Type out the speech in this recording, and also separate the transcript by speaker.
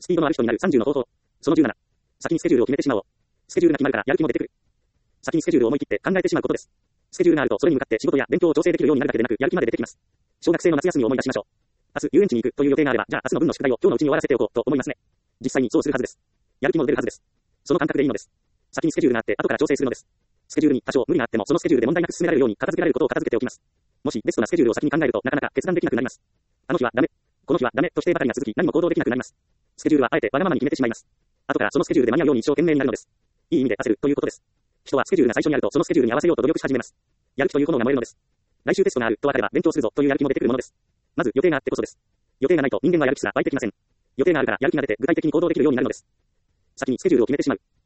Speaker 1: スピードのある人になる30の方法。その17。先にスケジュールを決めてしまおう。スケジュールが決まるからやる気も出てくる。先にスケジュールを思い切って考えてしまうことです。スケジュールがあるとそれに向かって仕事や勉強を調整できるようになるだけでなく、やる気まで出てきます。小学生の夏休みを思い出しましょう。明日遊園地に行くという予定があれば、じゃあ明日の分の宿題を今日のうちに終わらせておこうと思いますね。実際にそうするはずです。やる気も出るはずです。その感覚でいいのです。先にスケジュールがあって後から調整するのです。スケジュールに多少無理があってもそのスケジュールで問題なく進められるように片付けられることを片付けておきます。もしベストなスケジュールを先に考えるとなかなか決断できなくなります。あの日はダメ。この日はダメと否定ばかりが続き何も行動できなくなります。スケジュールはあえてわがままに決めてしまいます。後からそのスケジュールで間に合うように一生懸命になるのです。いい意味で焦るということです。人はスケジュールが最初にあるとそのスケジュールに合わせようと努力し始めます。やる気という炎が燃えるのです。来週テストがあると分かれば勉強するぞというやる気も出てくるものです。まず予定があってこそです。予定がないと人間はやる気すら湧いてきません。予定があるからやる気が出て具体的に行動できるようになるのです。先にスケジュールを決めてしまう。